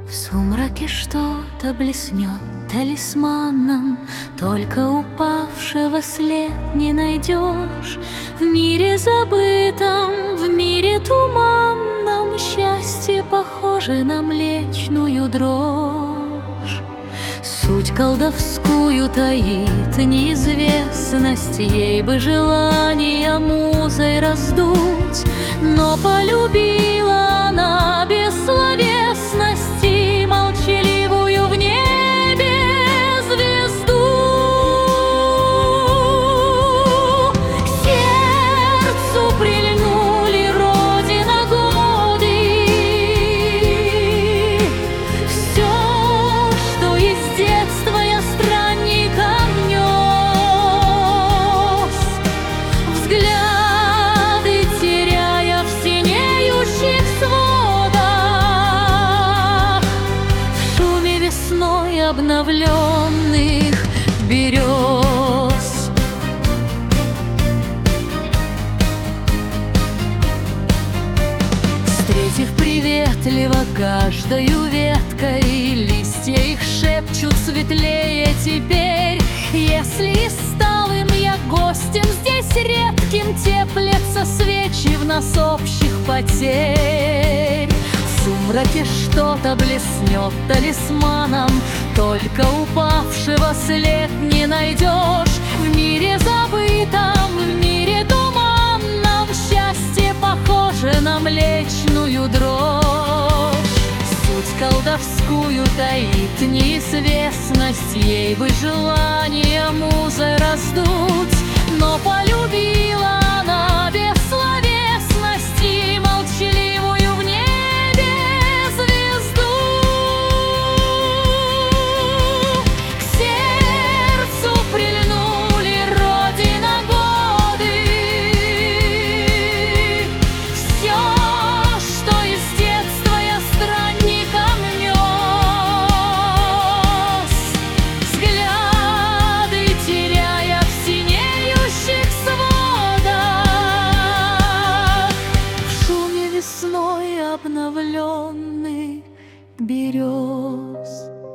В сумраке что-то блеснет талисманом, только упавшего след не найдешь. В мире забытом, в мире туманном, счастье похоже на млечную дрожь. Суть колдовскую таит неизвестность, ей бы желание музой раздуть, но полюбила она бессловесности молчаливую в небе звезду. К сердцу прильнули родина годы, все, что из детства я странником нес, взгляды теряя в синеющих сводах, в шуме весной обновленных берез. Встретив приветливо каждою веткой, листья их шепчут светлее теперь. Если и стал им я гостем здесь редким, теплятся свечи в нас общих потерь. В сумраке что-то блеснет талисманом, только упавшего след не найдешь. В мире забытом, в мире туманном, счастье похоже на млечную дрожь. Суть колдовскую таит неизвестность, ей бы желание музой раздуть, но полюбила она бессловесности молчаливую в небе звезду. К сердцу прильнули родина годы, все, что из детства я странником нес, взгляды теряя в синеющих сводах, в шуме весной обновленных берез.